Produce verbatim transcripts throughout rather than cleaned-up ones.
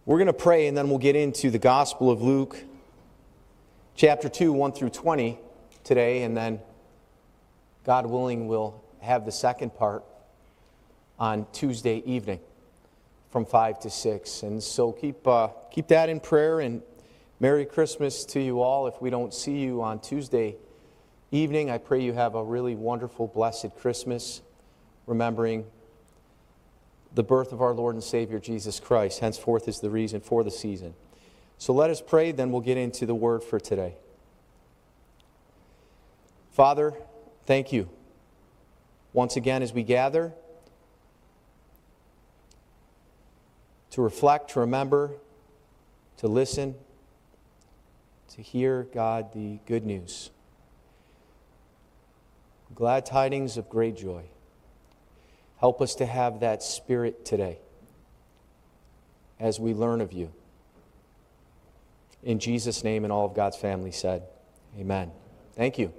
We're going to pray and then we'll get into the Gospel of Luke, chapter two, one through twenty today, and then, God willing, we'll have the second part on Tuesday evening from five to six. And so keep, uh, keep that in prayer, and Merry Christmas to you all. If we don't see you on Tuesday evening, I pray you have a really wonderful, blessed Christmas, remembering the birth of our Lord and Savior, Jesus Christ. Henceforth is the reason for the season. So let us pray, then we'll get into the word for today. Father, thank you once again as we gather to reflect, to remember, to listen, to hear, God, the good news. Glad tidings of great joy. Help us to have that spirit today as we learn of you. In Jesus' name, and all of God's family said, amen. Thank you.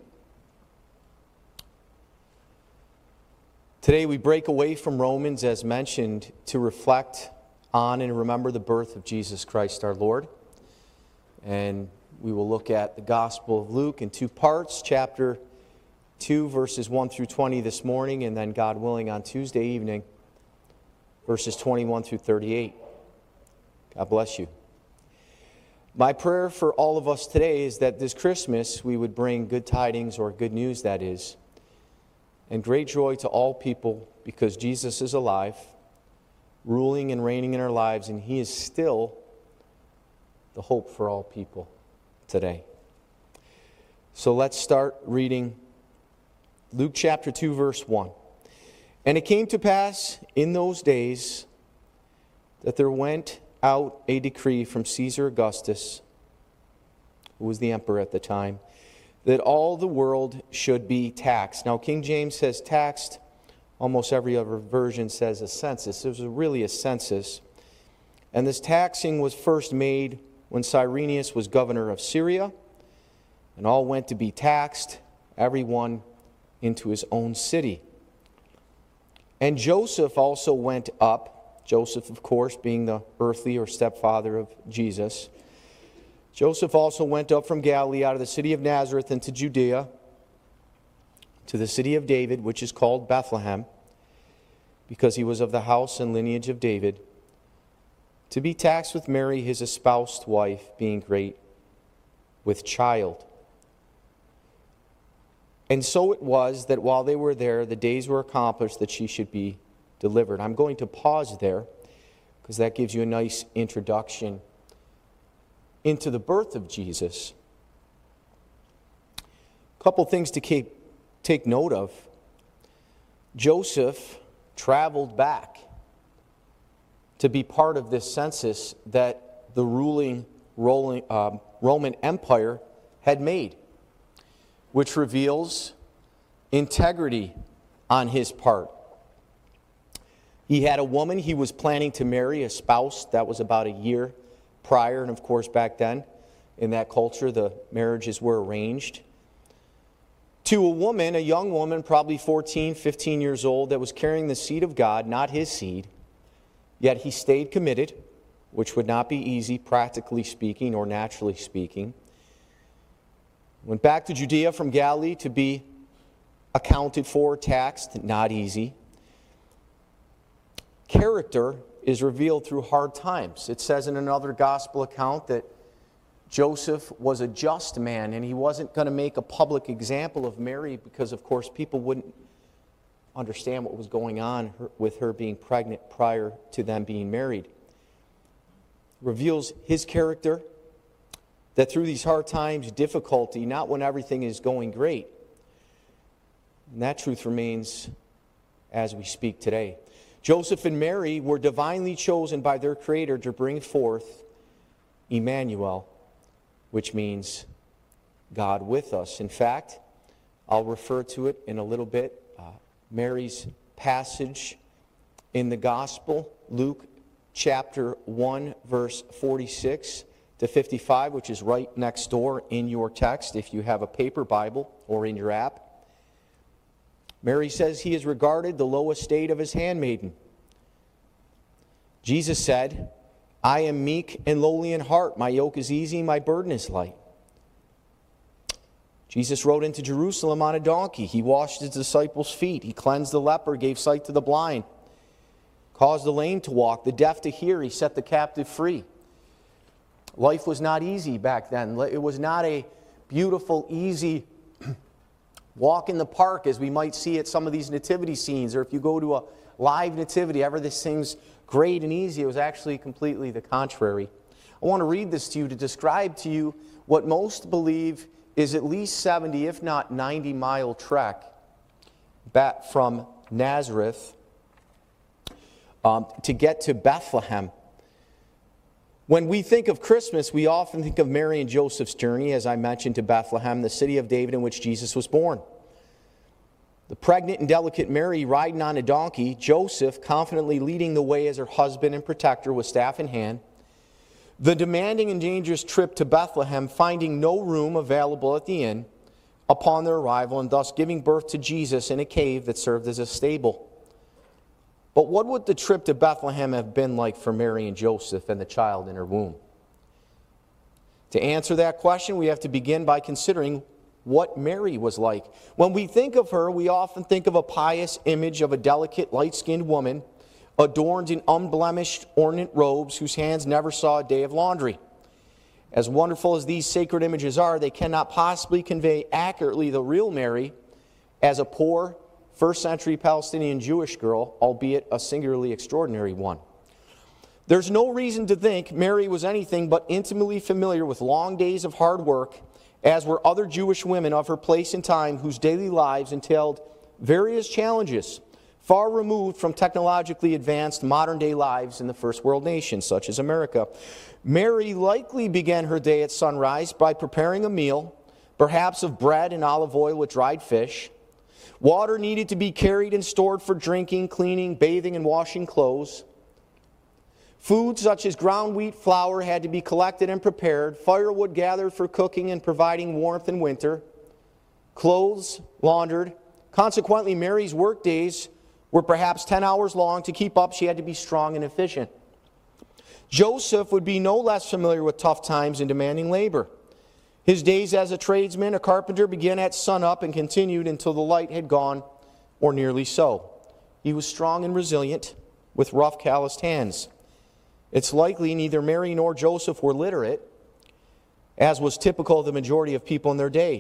Today we break away from Romans, as mentioned, to reflect on and remember the birth of Jesus Christ our Lord. And we will look at the Gospel of Luke in two parts, chapter two, verses one through twenty this morning, and then, God willing, on Tuesday evening, verses twenty-one through thirty-eight. God bless you. My prayer for all of us today is that this Christmas we would bring good tidings, or good news that is, and great joy to all people, because Jesus is alive, ruling and reigning in our lives, and He is still the hope for all people today. So let's start reading Luke chapter two, verse one. And it came to pass in those days that there went out a decree from Caesar Augustus, who was the emperor at the time, that all the world should be taxed. Now, King James says taxed. Almost every other version says a census. It was really a census. And this taxing was first made when Cyrenius was governor of Syria, and all went to be taxed, everyone into his own city. And Joseph also went up, Joseph, of course, being the earthly or stepfather of Jesus. Joseph also went up from Galilee out of the city of Nazareth into Judea, to the city of David, which is called Bethlehem, because he was of the house and lineage of David, to be taxed with Mary, his espoused wife, being great with child. And so it was that while they were there, the days were accomplished that she should be delivered. I'm going to pause there, because that gives you a nice introduction into the birth of Jesus. A couple things to keep, take note of. Joseph traveled back to be part of this census that the ruling Roman Empire had made, which reveals integrity on his part. He had a woman he was planning to marry, a spouse. That was about a year prior, and of course back then, in that culture, the marriages were arranged. To a woman, a young woman, probably fourteen, fifteen years old, that was carrying the seed of God, not his seed, yet he stayed committed, which would not be easy, practically speaking or naturally speaking. Went back to Judea from Galilee to be accounted for, taxed, not easy. Character is revealed through hard times. It says in another gospel account that Joseph was a just man, and he wasn't going to make a public example of Mary because, of course, people wouldn't understand what was going on with her being pregnant prior to them being married. Reveals his character, that through these hard times, difficulty, not when everything is going great. And that truth remains as we speak today. Joseph and Mary were divinely chosen by their Creator to bring forth Emmanuel, which means God with us. In fact, I'll refer to it in a little bit. Uh, Mary's passage in the Gospel, Luke chapter one, verse forty-six to fifty-five, which is right next door in your text if you have a paper Bible or in your app. Mary says he has regarded the low estate of his handmaiden. Jesus said, I am meek and lowly in heart. My yoke is easy, my burden is light. Jesus rode into Jerusalem on a donkey. He washed his disciples' feet. He cleansed the leper, gave sight to the blind, caused the lame to walk, the deaf to hear. He set the captive free. Life was not easy back then. It was not a beautiful, easy walk in the park as we might see at some of these nativity scenes, or if you go to a live nativity, ever this seems great and easy. It was actually completely the contrary. I want to read this to you to describe to you what most believe is at least seventy, if not ninety mile trek back from Nazareth um, to get to Bethlehem. When we think of Christmas, we often think of Mary and Joseph's journey, as I mentioned, to Bethlehem, the city of David in which Jesus was born. The pregnant and delicate Mary riding on a donkey, Joseph confidently leading the way as her husband and protector with staff in hand. The demanding and dangerous trip to Bethlehem, finding no room available at the inn upon their arrival, and thus giving birth to Jesus in a cave that served as a stable. But what would the trip to Bethlehem have been like for Mary and Joseph and the child in her womb? To answer that question, we have to begin by considering what Mary was like. When we think of her, we often think of a pious image of a delicate, light-skinned woman adorned in unblemished, ornate robes whose hands never saw a day of laundry. As wonderful as these sacred images are, they cannot possibly convey accurately the real Mary as a poor, first century Palestinian Jewish girl, albeit a singularly extraordinary one. There's no reason to think Mary was anything but intimately familiar with long days of hard work, as were other Jewish women of her place and time whose daily lives entailed various challenges far removed from technologically advanced modern-day lives in the first world nations, such as America. Mary likely began her day at sunrise by preparing a meal, perhaps of bread and olive oil with dried fish. Water needed to be carried and stored for drinking, cleaning, bathing, and washing clothes. Food such as ground wheat flour had to be collected and prepared, firewood gathered for cooking and providing warmth in winter, clothes laundered. Consequently, Mary's work days were perhaps ten hours long. To keep up, she had to be strong and efficient. Joseph would be no less familiar with tough times and demanding labor. His days as a tradesman, a carpenter, began at sunup and continued until the light had gone, or nearly so. He was strong and resilient, with rough, calloused hands. It's likely neither Mary nor Joseph were literate, as was typical of the majority of people in their day.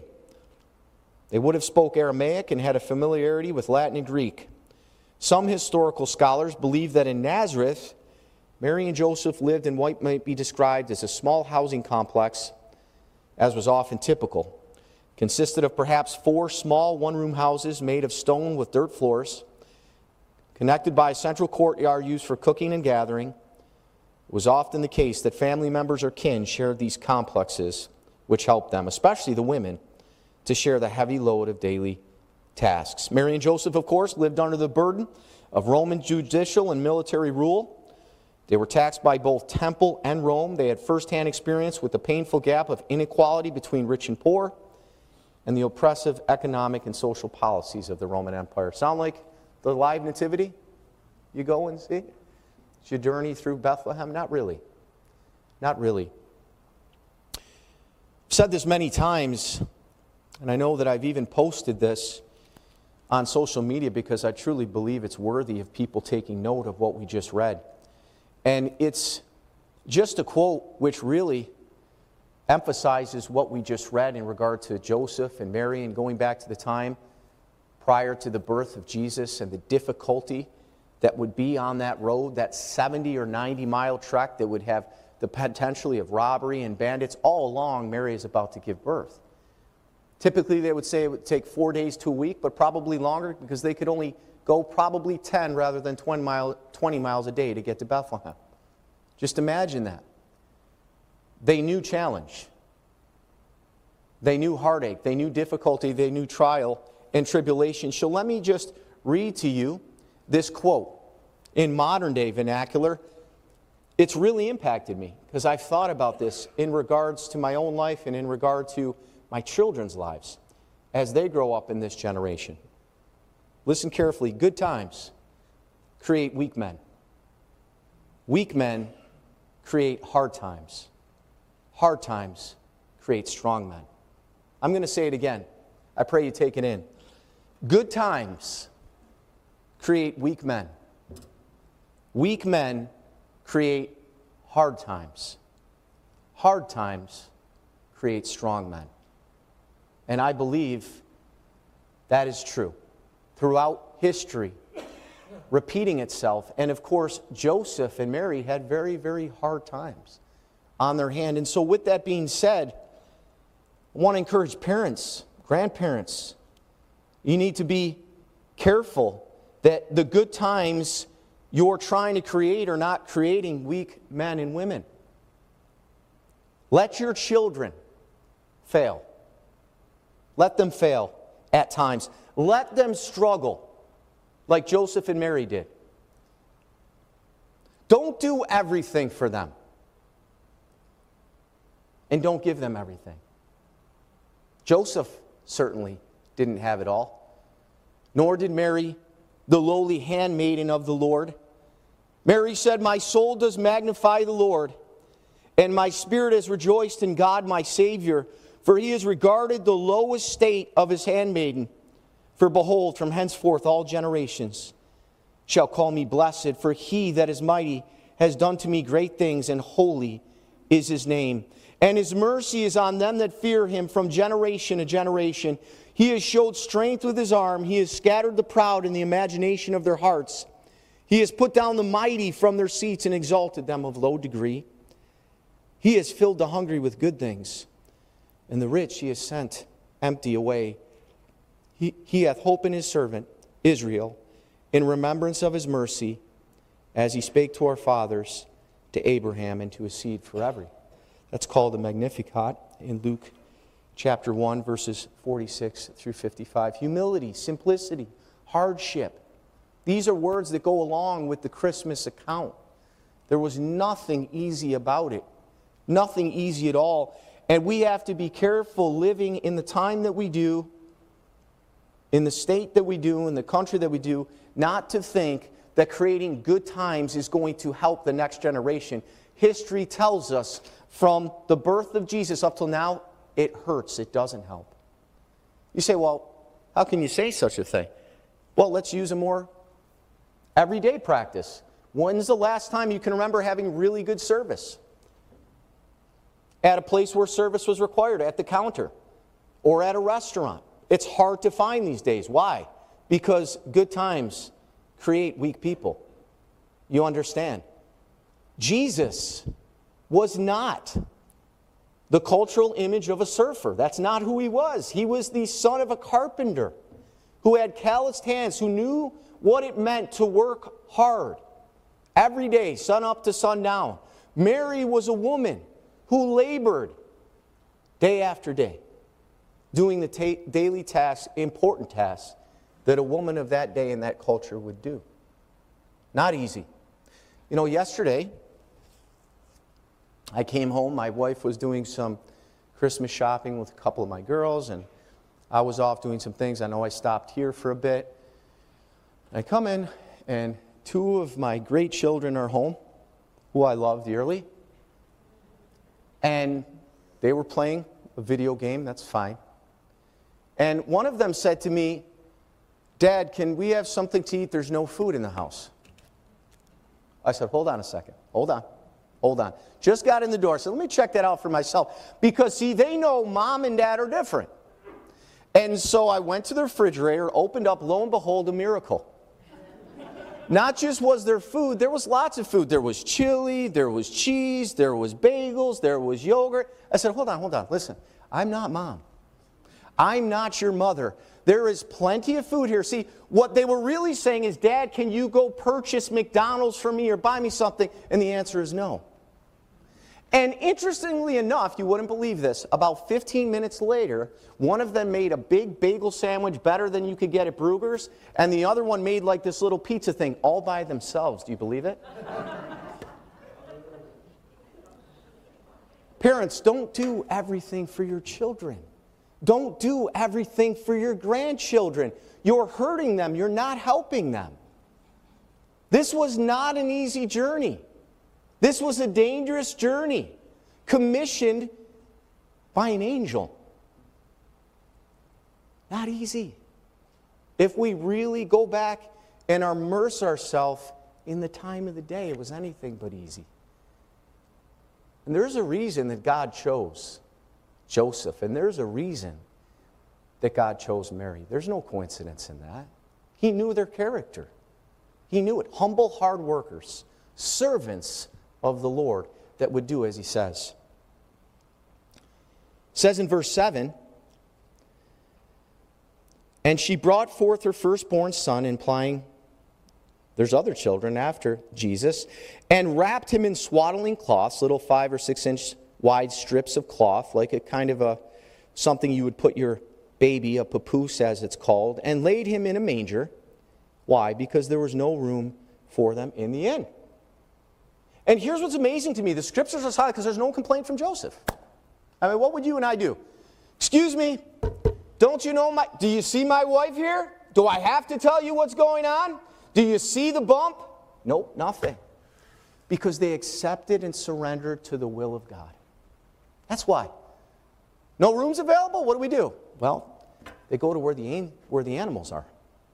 They would have spoke Aramaic and had a familiarity with Latin and Greek. Some historical scholars believe that in Nazareth, Mary and Joseph lived in what might be described as a small housing complex, as was often typical. It consisted of perhaps four small one-room houses made of stone with dirt floors, connected by a central courtyard used for cooking and gathering. It was often the case that family members or kin shared these complexes, which helped them, especially the women, to share the heavy load of daily tasks. Mary and Joseph, of course, lived under the burden of Roman judicial and military rule. They were taxed by both temple and Rome. They had firsthand experience with the painful gap of inequality between rich and poor and the oppressive economic and social policies of the Roman Empire. Sound like the live nativity? You go and see? It's your journey through Bethlehem? Not really. Not really. I've said this many times, and I know that I've even posted this on social media because I truly believe it's worthy of people taking note of what we just read. And it's just a quote which really emphasizes what we just read in regard to Joseph and Mary and going back to the time prior to the birth of Jesus and the difficulty that would be on that road, that seventy or ninety mile trek that would have the potentially of robbery and bandits all along Mary is about to give birth. Typically, they would say it would take four days to a week, but probably longer because they could only go probably ten rather than twenty miles a day to get to Bethlehem. Just imagine that. They knew challenge. They knew heartache. They knew difficulty. They knew trial and tribulation. So let me just read to you this quote. In modern day vernacular, it's really impacted me because I've thought about this in regards to my own life and in regard to my children's lives as they grow up in this generation. Listen carefully. Good times create weak men. Weak men create hard times. Hard times create strong men. I'm going to say it again. I pray you take it in. Good times create weak men. Weak men create hard times. Hard times create strong men. And I believe that is true throughout history, repeating itself. And of course, Joseph and Mary had very, very hard times on their hand. And so with that being said, I want to encourage parents, grandparents, you need to be careful that the good times you're trying to create are not creating weak men and women. Let your children fail. Let them fail at times. Let them struggle like Joseph and Mary did. Don't do everything for them. And don't give them everything. Joseph certainly didn't have it all. Nor did Mary, the lowly handmaiden of the Lord. Mary said, "My soul does magnify the Lord, and my spirit has rejoiced in God my Savior, for he has regarded the low estate of his handmaiden. For behold, from henceforth all generations shall call me blessed, for he that is mighty has done to me great things, and holy is his name. And his mercy is on them that fear him from generation to generation. He has showed strength with his arm. He has scattered the proud in the imagination of their hearts. He has put down the mighty from their seats and exalted them of low degree. He has filled the hungry with good things, and the rich he has sent empty away. He, he hath hope in his servant Israel, in remembrance of his mercy, as he spake to our fathers, to Abraham, and to his seed forever." That's called the Magnificat in Luke chapter one, verses forty-six through fifty-five. Humility, simplicity, hardship. These are words that go along with the Christmas account. There was nothing easy about it. Nothing easy at all. And we have to be careful living in the time that we do, in the state that we do, in the country that we do, not to think that creating good times is going to help the next generation. History tells us from the birth of Jesus up till now, it hurts. It doesn't help. You say, well, how can you say such a thing? Well, let's use a more everyday practice. When's the last time you can remember having really good service? At a place where service was required, at the counter, or at a restaurant. It's hard to find these days. Why? Because good times create weak people. You understand? Jesus was not the cultural image of a surfer. That's not who he was. He was the son of a carpenter who had calloused hands, who knew what it meant to work hard every day, sun up to sundown. Mary was a woman who labored day after day, doing the ta- daily tasks, important tasks, that a woman of that day and that culture would do. Not easy. You know, yesterday, I came home. My wife was doing some Christmas shopping with a couple of my girls, and I was off doing some things. I know I stopped here for a bit. I come in, and two of my great children are home, who I love dearly. And they were playing a video game. That's fine. And one of them said to me, "Dad, can we have something to eat? There's no food in the house." I said, hold on a second. Hold on. Hold on. Just got in the door. So let me check that out for myself. Because, see, they know mom and dad are different. And so I went to the refrigerator, opened up, lo and behold, a miracle. Not just was there food, there was lots of food. There was chili, there was cheese, there was bagels, there was yogurt. I said, hold on, hold on. Listen, I'm not mom. I'm not your mother. There is plenty of food here. See, what they were really saying is, Dad, can you go purchase McDonald's for me or buy me something? And the answer is no. And interestingly enough, you wouldn't believe this, about fifteen minutes later, one of them made a big bagel sandwich better than you could get at Bruegger's, and the other one made like this little pizza thing all by themselves. Do you believe it? Parents, don't do everything for your children. Don't do everything for your grandchildren. You're hurting them. You're not helping them. This was not an easy journey. This was a dangerous journey, commissioned by an angel. Not easy. If we really go back and immerse ourselves in the time of the day, it was anything but easy. And there's a reason that God chose Joseph, and there's a reason that God chose Mary. There's no coincidence in that. He knew their character. He knew it. Humble, hard workers, servants of the Lord that would do as He says. It says in verse seven, and she brought forth her firstborn son, implying there's other children after Jesus, and wrapped him in swaddling cloths, little five or six inch wide strips of cloth, like a kind of a something you would put your baby, a papoose as it's called, and laid him in a manger. Why? Because there was no room for them in the inn. And here's what's amazing to me. The scriptures are silent because there's no complaint from Joseph. I mean, what would you and I do? Excuse me, don't you know my, do you see my wife here? Do I have to tell you what's going on? Do you see the bump? Nope, nothing. Because they accepted and surrendered to the will of God. That's why. No rooms available? What do we do? Well, they go to where the, where the animals are.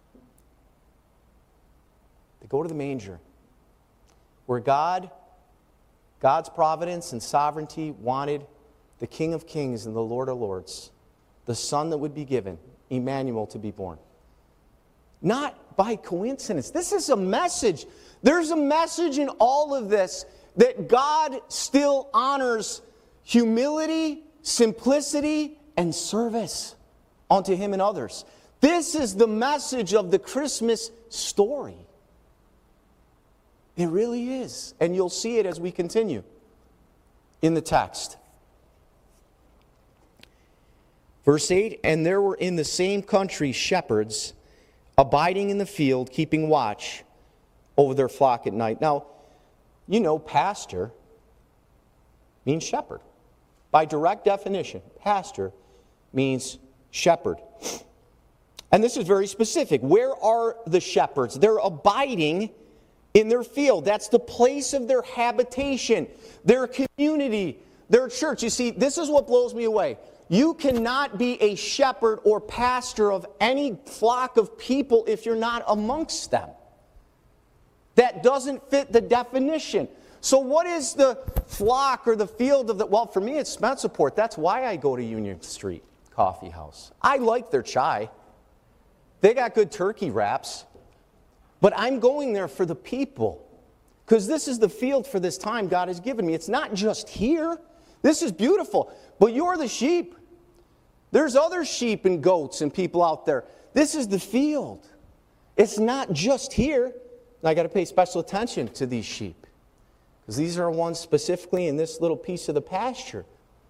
They go to the manger. Where God, God's providence and sovereignty wanted the King of Kings and the Lord of Lords, the Son that would be given, Emmanuel, to be born. Not by coincidence. This is a message. There's a message in all of this that God still honors humility, simplicity, and service unto Him and others. This is the message of the Christmas story. It really is. And you'll see it as we continue in the text. Verse eight, and there were in the same country shepherds abiding in the field, keeping watch over their flock at night. Now, you know, pastor means shepherd. By direct definition, pastor means shepherd. And this is very specific. Where are the shepherds? They're abiding in their field. That's the place of their habitation, their community, their church. You see, this is what blows me away. You cannot be a shepherd or pastor of any flock of people if you're not amongst them. That doesn't fit the definition. So what is the flock or the field of the... Well, for me, it's Spencerport. That's why I go to Union Street Coffee House. I like their chai. They got good turkey wraps. But I'm going there for the people. Because this is the field for this time God has given me. It's not just here. This is beautiful. But you're the sheep. There's other sheep and goats and people out there. This is the field. It's not just here. And I got to pay special attention to these sheep. Because these are ones specifically in this little piece of the pasture.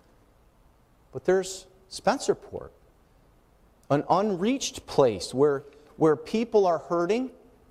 But there's Spencerport. An unreached place where, where people are hurting.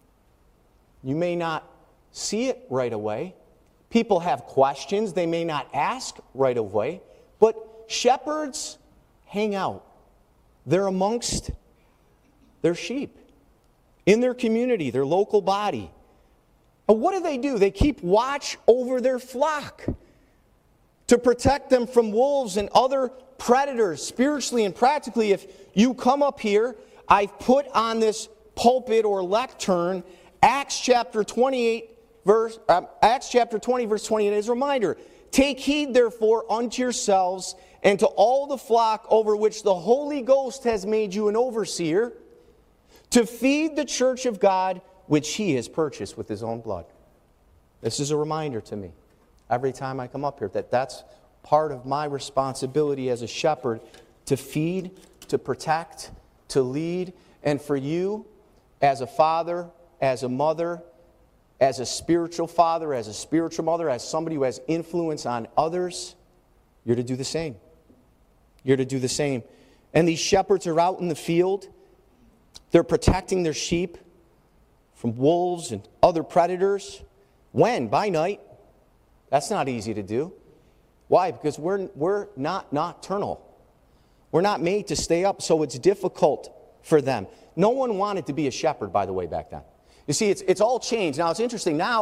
You may not see it right away. People have questions they may not ask right away. But shepherds hang out. They're amongst their sheep. In their community, their local body. And what do they do? They keep watch over their flock to protect them from wolves and other predators, spiritually and practically. If you come up here, I've put on this pulpit or lectern Acts chapter twenty-eight, verse uh, Acts chapter twenty, verse twenty-eight as a reminder. Take heed, therefore, unto yourselves and to all the flock over which the Holy Ghost has made you an overseer, to feed the church of God, which He has purchased with His own blood. This is a reminder to me every time I come up here that that's part of my responsibility as a shepherd, to feed, to protect, to lead, and for you as a father, as a mother, as a spiritual father, as a spiritual mother, as somebody who has influence on others, you're to do the same. You're to do the same. And these shepherds are out in the field. They're protecting their sheep from wolves and other predators. When? By night. That's not easy to do. Why? Because we're, we're not nocturnal. We're not made to stay up, so it's difficult for them. No one wanted to be a shepherd, by the way, back then. You see, it's, it's all changed. Now, it's interesting now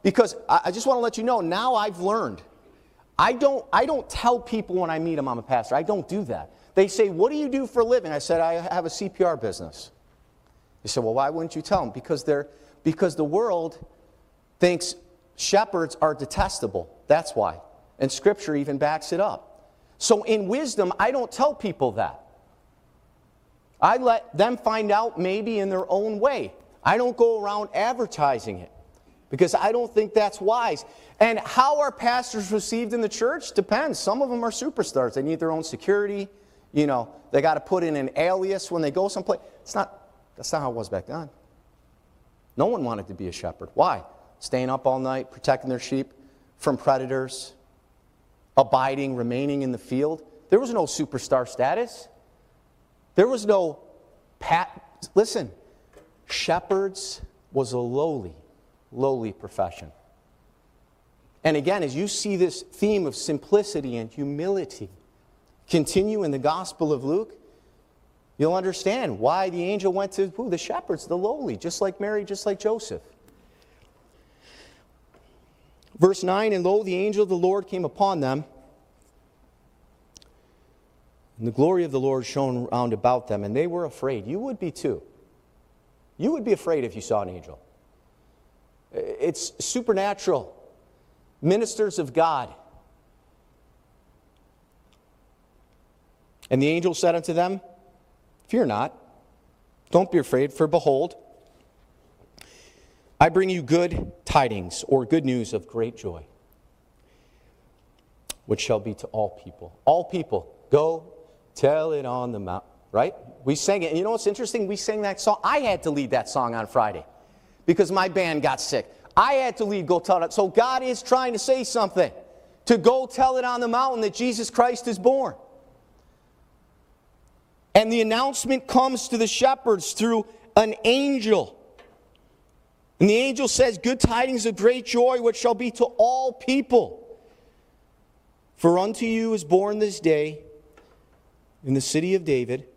Because I, I just want to let you know, now I've learned. I don't, I don't tell people when I meet them I'm a pastor. I don't do that. They say, what do you do for a living? I said, I have a C P R business. They said, well, why wouldn't you tell them? Because, they're, because the world thinks shepherds are detestable. That's why. And Scripture even backs it up. So in wisdom, I don't tell people that. I let them find out maybe in their own way. I don't go around advertising it because I don't think that's wise. And how are pastors received in the church? Depends. Some of them are superstars. They need their own security. You know, they got to put in an alias when they go someplace. It's not, that's not how it was back then. No one wanted to be a shepherd. Why? Staying up all night, protecting their sheep from predators, abiding, remaining in the field. There was no superstar status. There was no pat. Listen, shepherds was a lowly, lowly profession. And again, as you see this theme of simplicity and humility continue in the Gospel of Luke, you'll understand why the angel went to who? The shepherds, the lowly, just like Mary, just like Joseph. Verse nine, and lo, the angel of the Lord came upon them, and the glory of the Lord shone round about them, and they were afraid. You would be too. You would be afraid if you saw an angel. It's supernatural. Ministers of God. And the angel said unto them, fear not, don't be afraid, for behold, I bring you good tidings, or good news of great joy, which shall be to all people. All people, go tell it on the mount. Right? We sang it. And you know what's interesting? We sang that song. I had to lead that song on Friday because my band got sick. I had to lead Go Tell It. So God is trying to say something. To go tell it on the mountain that Jesus Christ is born. And the announcement comes to the shepherds through an angel. And the angel says, good tidings of great joy, which shall be to all people. For unto you is born this day in the city of David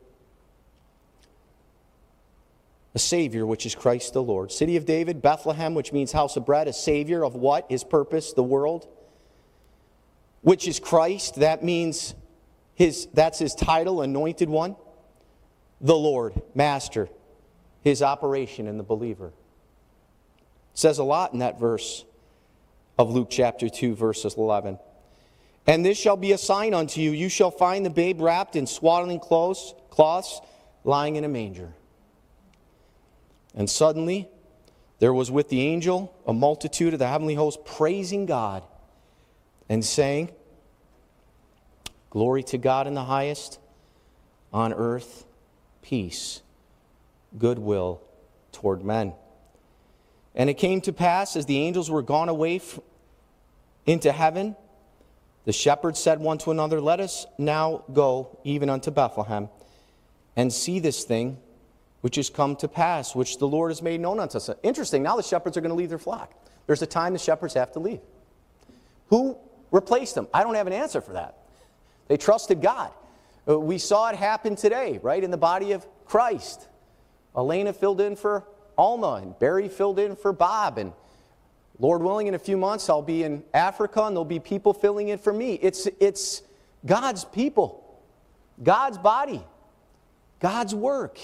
a Savior, which is Christ the Lord. City of David, Bethlehem, which means house of bread, a Savior of what? His purpose, the world. Which is Christ, that means his, that's his title, anointed one. The Lord, Master, his operation in the believer. It says a lot in that verse of Luke chapter two, verses eleven. And this shall be a sign unto you, you shall find the babe wrapped in swaddling clothes, cloths, lying in a manger. And suddenly, there was with the angel a multitude of the heavenly host praising God and saying, glory to God in the highest, on earth, peace, goodwill toward men. And it came to pass, as the angels were gone away f- into heaven, the shepherds said one to another, let us now go even unto Bethlehem, and see this thing which is come to pass, which the Lord has made known unto us. Interesting, now the shepherds are going to leave their flock. There's a time the shepherds have to leave. Who replaced them? I don't have an answer for that. They trusted God. We saw it happen today, right, in the body of Christ. Elena filled in for Alma, and Barry filled in for Bob, and Lord willing, in a few months, I'll be in Africa, and there'll be people filling in for me. It's, it's God's people, God's body, God's work.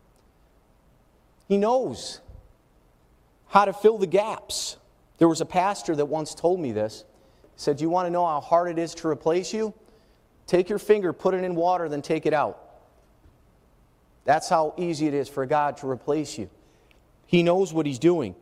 He knows how to fill the gaps. There was a pastor that once told me this. He said, you want to know how hard it is to replace you? Take your finger, put it in water, then take it out. That's how easy it is for God to replace you. He knows what he's doing.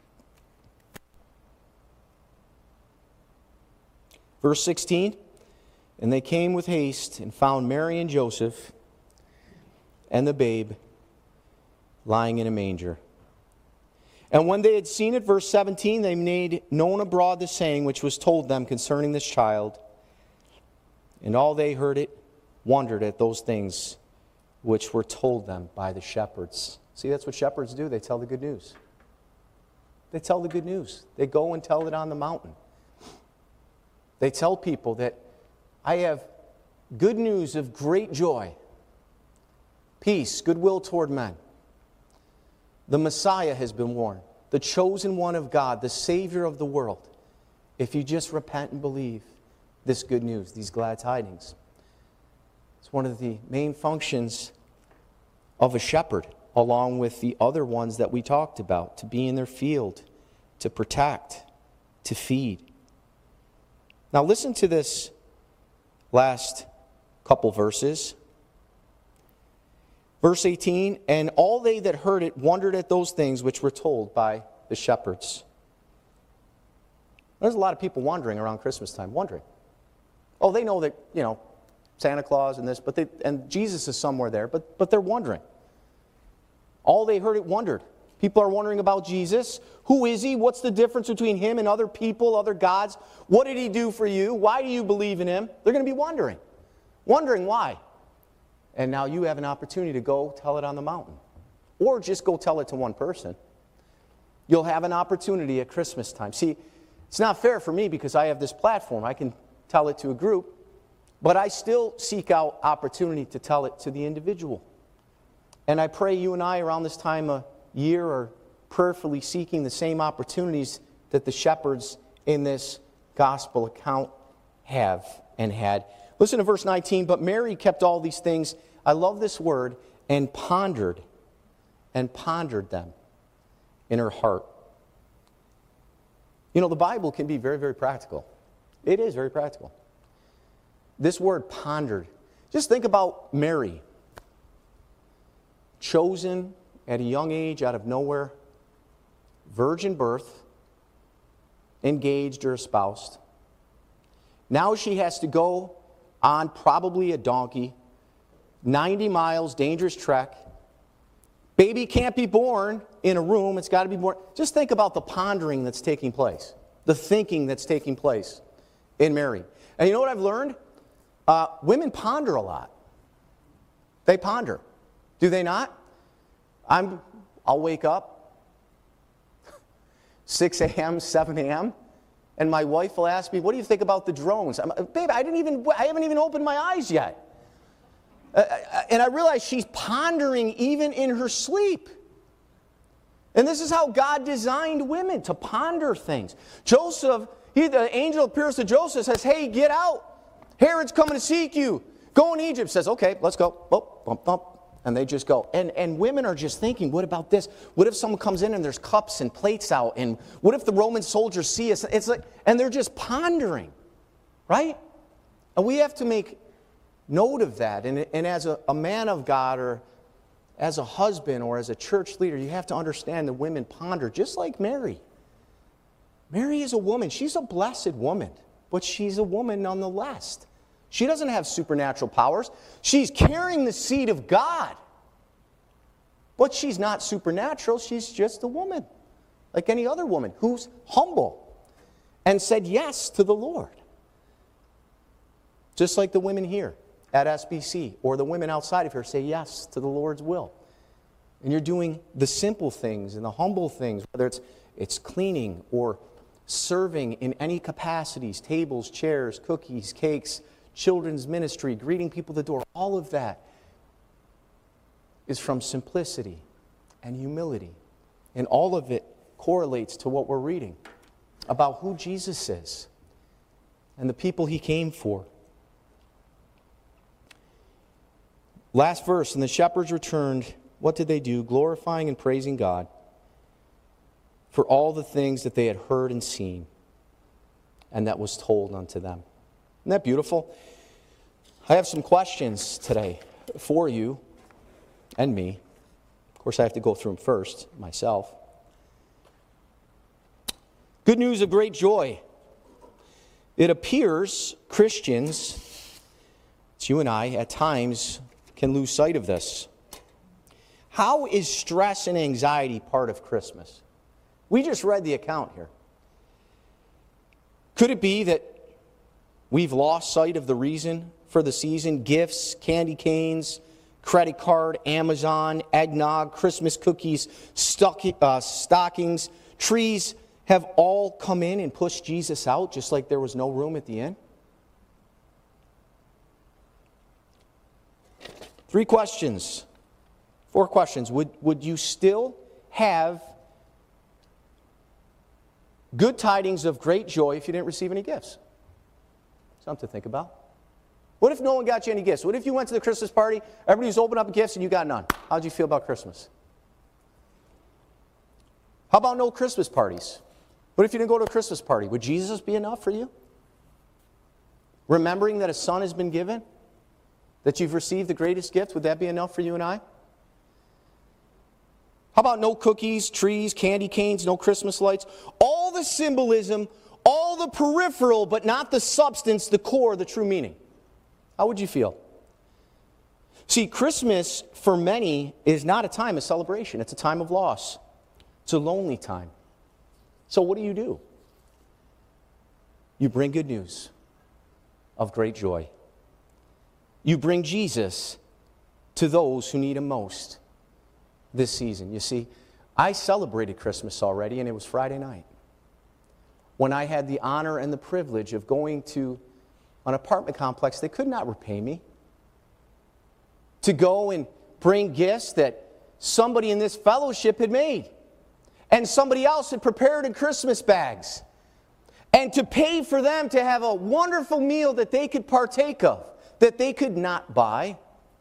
Verse sixteen, and they came with haste and found Mary and Joseph and the babe lying in a manger. And when they had seen it, verse seventeen, they made known abroad the saying which was told them concerning this child. And all they heard it wondered at those things which were told them by the shepherds. See, that's what shepherds do. They tell the good news. They tell the good news. They go and tell it on the mountain. They tell people that I have good news of great joy, peace, goodwill toward men. The Messiah has been born. the chosen one of God, the Savior of the world, if you just repent and believe this good news, these glad tidings. It's one of the main functions of a shepherd, along with the other ones that we talked about, to be in their field, to protect, to feed. Now listen to this last couple verses. Verse eighteen, and all they that heard it wondered at those things which were told by the shepherds. There's a lot of people wandering around Christmas time, wondering. Oh, they know that, you know, Santa Claus and this, but they, and Jesus is somewhere there, but, but they're wondering. All they heard it wondered. People are wondering about Jesus. Who is he? What's the difference between him and other people, other gods? What did he do for you? Why do you believe in him? They're going to be wondering. Wondering why. And now you have an opportunity to go tell it on the mountain. Or just go tell it to one person. You'll have an opportunity at Christmas time. See, it's not fair for me because I have this platform. I can tell it to a group, but I still seek out opportunity to tell it to the individual. And I pray you and I around this time of year are prayerfully seeking the same opportunities that the shepherds in this gospel account have and had. Listen to verse nineteen. But Mary kept all these things, I love this word, and pondered, and pondered them in her heart. You know, the Bible can be very, very practical. It is very practical. This word pondered. Just think about Mary. Chosen at a young age out of nowhere. Virgin birth. Engaged or espoused. Now she has to go on probably a donkey. ninety miles, dangerous trek. Baby can't be born in a room. It's got to be born. Just think about the pondering that's taking place. The thinking that's taking place in Mary. And you know what I've learned? Uh, women ponder a lot. They ponder. Do they not? I'm, I'll wake up six a.m., seven a.m., and my wife will ask me, what do you think about the drones? I'm, Babe, I, didn't even, I haven't even opened my eyes yet. Uh, and I realize she's pondering even in her sleep. And this is how God designed women, to ponder things. Joseph, he, the angel appears to Joseph, says, hey, get out. Herod's coming to seek you. Go in Egypt. Says, okay, let's go. Bump, bump, bump. And they just go. And, and women are just thinking, what about this? What if someone comes in and there's cups and plates out? And what if the Roman soldiers see us? It's like, and they're just pondering, right? And we have to make note of that. And, and as a, a man of God, or as a husband, or as a church leader, you have to understand that women ponder, just like Mary. Mary is a woman. She's a blessed woman, but she's a woman nonetheless. She doesn't have supernatural powers. She's carrying the seed of God. But she's not supernatural. She's just a woman, like any other woman, who's humble and said yes to the Lord. Just like the women here at S B C, or the women outside of here, say yes to the Lord's will. And you're doing the simple things and the humble things, whether it's, it's cleaning or serving in any capacities, tables, chairs, cookies, cakes, children's ministry, greeting people at the door. All of that is from simplicity and humility. And all of it correlates to what we're reading about who Jesus is and the people he came for. Last verse, and the shepherds returned. What did they do? Glorifying and praising God for all the things that they had heard and seen, and that was told unto them. Isn't that beautiful? I have some questions today for you and me. Of course, I have to go through them first, myself. Good news of great joy. It appears Christians, it's you and I, at times can lose sight of this. How is stress and anxiety part of Christmas? We just read the account here. Could it be that we've lost sight of the reason for the season? Gifts, candy canes, credit card, Amazon, eggnog, Christmas cookies, stock, uh, stockings, trees have all come in and pushed Jesus out, just like there was no room at the inn? Three questions. Four questions. Would, would you still have good tidings of great joy if you didn't receive any gifts. Something to think about. What if no one got you any gifts? What if you went to the Christmas party, everybody was opening up gifts and you got none? How'd you feel about Christmas? How about no Christmas parties? What if you didn't go to a Christmas party? Would Jesus be enough for you? Remembering that a son has been given? That you've received the greatest gift, would that be enough for you and I? How about no cookies, trees, candy canes, no Christmas lights? All the symbolism, all the peripheral, but not the substance, the core, the true meaning. How would you feel? See, Christmas, for many, is not a time of celebration. It's a time of loss. It's a lonely time. So what do you do? You bring good news of great joy. You bring Jesus to those who need him most this season. You see, I celebrated Christmas already, and it was Friday night, when I had the honor and the privilege of going to an apartment complex that could not repay me, to go and bring gifts that somebody in this fellowship had made, and somebody else had prepared in Christmas bags, and to pay for them to have a wonderful meal that they could partake of, that they could not buy,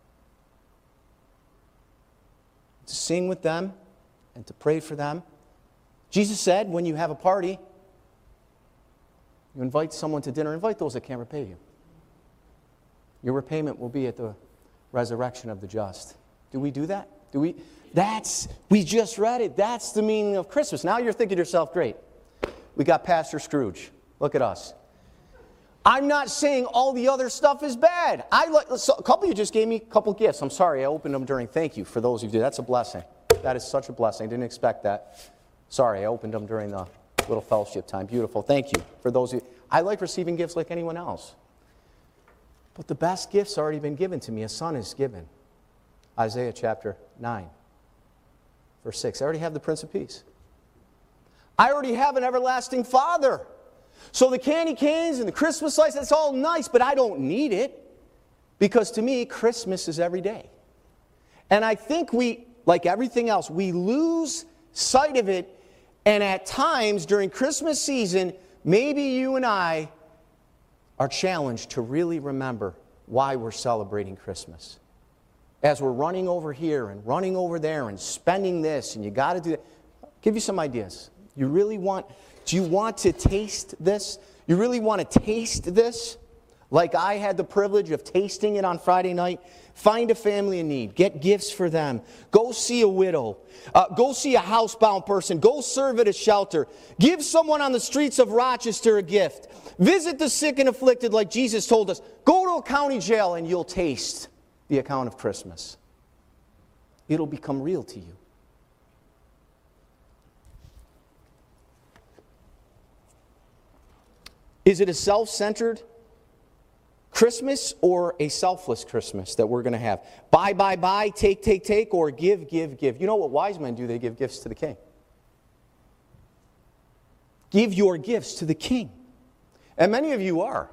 to sing with them and to pray for them. Jesus said, when you have a party, you invite someone to dinner, invite those that can't repay you. Your repayment will be at the resurrection of the just. Do we do that? Do we? That's, we just read it. That's the meaning of Christmas. Now you're thinking to yourself, great, we got Pastor Scrooge. Look at us. I'm not saying all the other stuff is bad. I like, so a couple of you just gave me a couple gifts. I'm sorry, I opened them during, thank you for those of you. That's a blessing. That is such a blessing. I didn't expect that. Sorry, I opened them during the little fellowship time. Beautiful. Thank you for those of you. I like receiving gifts like anyone else. But the best gift's already been given to me. A son is given. Isaiah chapter nine, verse six. I already have the Prince of Peace. I already have an everlasting Father. So the candy canes and the Christmas lights, that's all nice, but I don't need it. Because to me, Christmas is every day. And I think we, like everything else, we lose sight of it. And at times during Christmas season, maybe you and I are challenged to really remember why we're celebrating Christmas. As we're running over here and running over there and spending this, and you got to do that. I'll give you some ideas. You really want, do you want to taste this? You really want to taste this? Like I had the privilege of tasting it on Friday night. Find a family in need. Get gifts for them. Go see a widow. Uh, go see a housebound person. Go serve at a shelter. Give someone on the streets of Rochester a gift. Visit the sick and afflicted like Jesus told us. Go to a county jail and you'll taste the account of Christmas. It'll become real to you. Is it a self-centered Christmas or a selfless Christmas that we're going to have? Buy, buy, buy, take, take, take, or give, give, give. You know what wise men do? They give gifts to the king. Give your gifts to the king. And many of you are.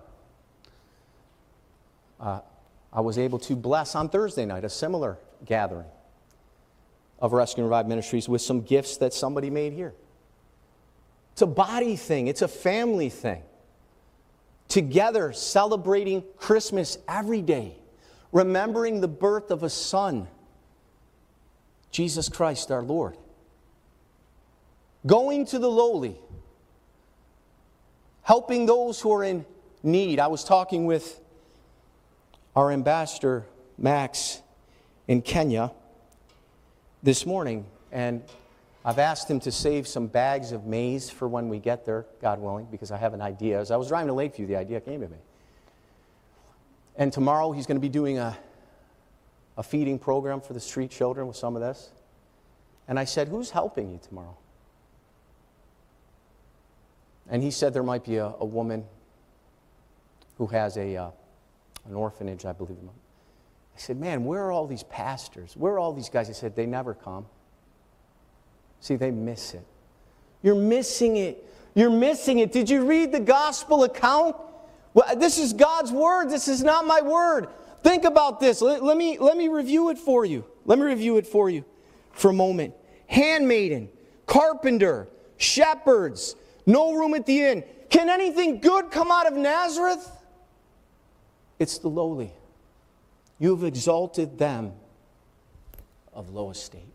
Uh, I was able to bless on Thursday night a similar gathering of Rescue and Revive Ministries with some gifts that somebody made here. It's a body thing. It's a family thing. Together celebrating Christmas every day, remembering the birth of a son, Jesus Christ our Lord. Going to the lowly, helping those who are in need. I was talking with our ambassador, Max, in Kenya this morning, and I've asked him to save some bags of maize for when we get there, God willing, because I have an idea. As I was driving to Lakeview, the idea came to me. And tomorrow he's going to be doing a, a feeding program for the street children with some of this. And I said, who's helping you tomorrow? And he said there might be a, a woman who has a, uh, an orphanage, I believe. I said, man, where are all these pastors? Where are all these guys? He said, they never come. See, they miss it. You're missing it. You're missing it. Did you read the gospel account? Well, this is God's word. This is not my word. Think about this. Let, let me, let me review it for you. Let me review it for you for a moment. Handmaiden, carpenter, shepherds, No room at the inn. Can anything good come out of Nazareth? It's the lowly. You have exalted them of low estate.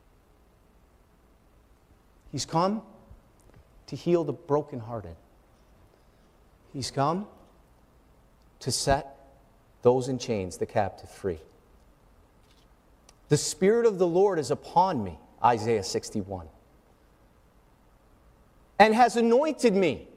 He's come to heal the brokenhearted. He's come to set those in chains, the captive, free. The Spirit of the Lord is upon me, Isaiah sixty-one, and has anointed me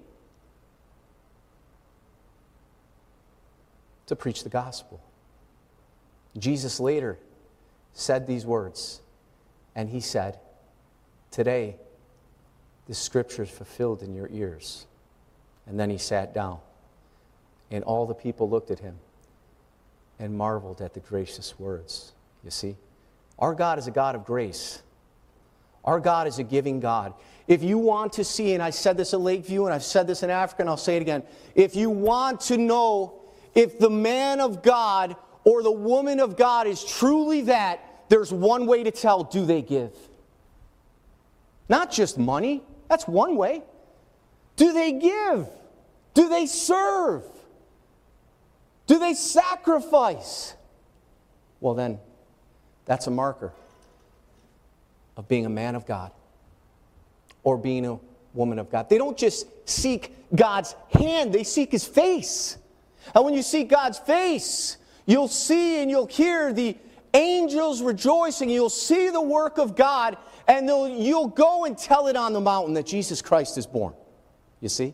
to preach the gospel. Jesus later said these words, and he said, today the scripture is fulfilled in your ears. And then he sat down, and all the people looked at him and marveled at the gracious words. You see, our God is a God of grace. Our God is a giving God. If you want to see, and I said this at Lakeview, and I've said this in Africa, and I'll say it again, if you want to know if the man of God or the woman of God is truly that, there's one way to tell: do they give? Not just money. That's one way. Do they give? Do they serve? Do they sacrifice? Well then, that's a marker of being a man of God or being a woman of God. They don't just seek God's hand, they seek His face. And when you seek God's face, you'll see and you'll hear the angels rejoicing. You'll see the work of God, and you'll go and tell it on the mountain that Jesus Christ is born. You see?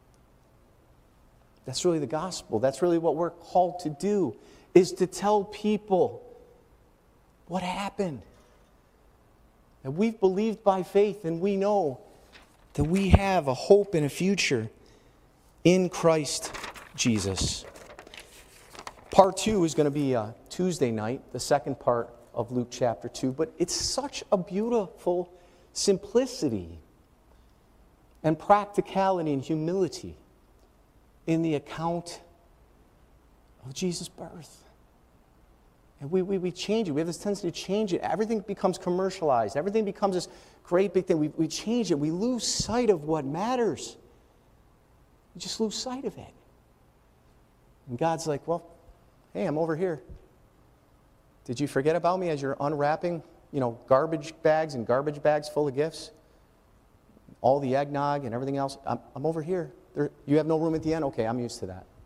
That's really the gospel. That's really what we're called to do, is to tell people what happened. And we've believed by faith, and we know that we have a hope and a future in Christ Jesus. Part two is going to be uh, Tuesday night, the second part of Luke chapter two. But it's such a beautiful simplicity and practicality and humility in the account of Jesus' birth. And we, we, we change it. We have this tendency to change it. Everything becomes commercialized. Everything becomes this great big thing. We, we change it. We lose sight of what matters. We just lose sight of it. And God's like, well, hey, I'm over here. Did you forget about me as you're unwrapping, you know, garbage bags and garbage bags full of gifts? All the eggnog and everything else. I'm, I'm over here. There, you have no room at the end? Okay, I'm used to that.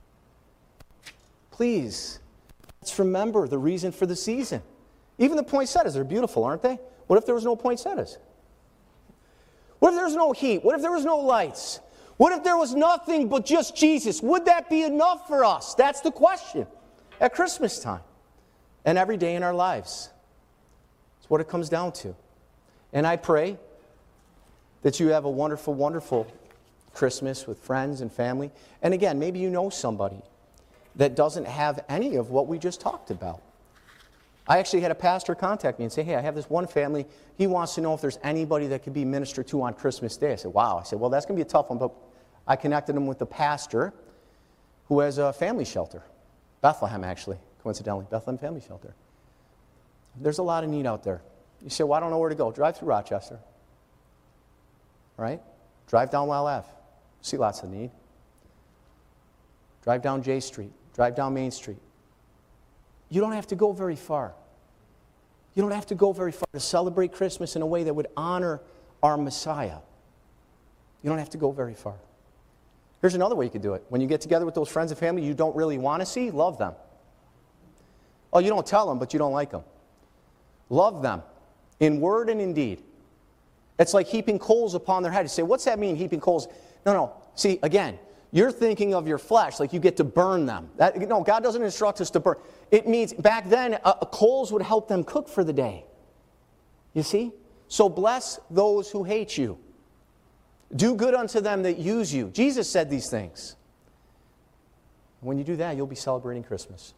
Please, let's remember the reason for the season. Even the poinsettias are beautiful, aren't they? What if there was no poinsettias? What if there was no heat? What if there was no lights? What if there was nothing but just Jesus? Would that be enough for us? That's the question at Christmas time and every day in our lives. It's what it comes down to. And I pray that you have a wonderful, wonderful Christmas with friends and family. And again, maybe you know somebody that doesn't have any of what we just talked about. I actually had a pastor contact me and say, hey, I have this one family. He wants to know if there's anybody that could be ministered to on Christmas Day. I said, wow. I said, well, that's going to be a tough one. But I connected him with the pastor who has a family shelter. Bethlehem, actually, coincidentally. Bethlehem Family Shelter. There's a lot of need out there. You say, well, I don't know where to go. Drive through Rochester. Right? Drive down Well Ave. See lots of need. Drive down J Street. Drive down Main Street. You don't have to go very far. You don't have to go very far to celebrate Christmas in a way that would honor our Messiah. You don't have to go very far. Here's another way you could do it. When you get together with those friends and family you don't really want to see, love them. Oh, you don't tell them, but you don't like them. Love them in word and in deed. It's like heaping coals upon their head. You say, what's that mean, heaping coals? No, no. See, again, you're thinking of your flesh, like you get to burn them. That, no, God doesn't instruct us to burn. It means back then, uh, coals would help them cook for the day. You see? So bless those who hate you. Do good unto them that use you. Jesus said these things. When you do that, you'll be celebrating Christmas.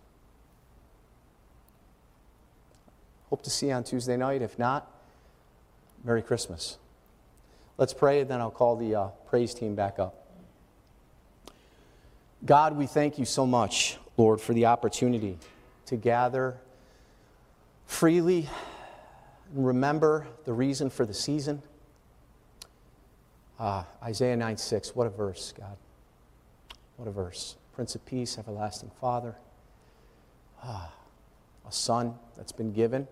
Hope to see you on Tuesday night. If not, Merry Christmas. Let's pray, and then I'll call the uh, praise team back up. God, we thank you so much, Lord, for the opportunity to gather freely and remember the reason for the season. Ah, Isaiah nine six, what a verse, God. What a verse. Prince of Peace, everlasting Father. Ah, a Son that's been given.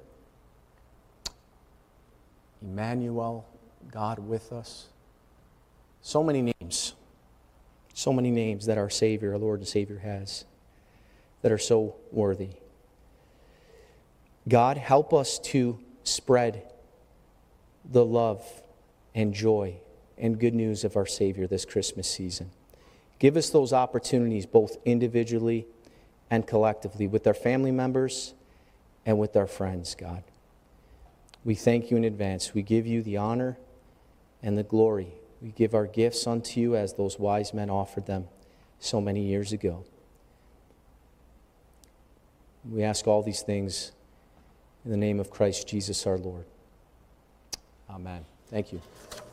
Emmanuel, God with us. So many names. So many names that our Savior, our Lord and Savior has that are so worthy. God, help us to spread the love and joy and good news of our Savior this Christmas season. Give us those opportunities both individually and collectively with our family members and with our friends, God. We thank you in advance. We give you the honor and the glory. We give our gifts unto you as those wise men offered them so many years ago. We ask all these things in the name of Christ Jesus our Lord. Amen. Thank you.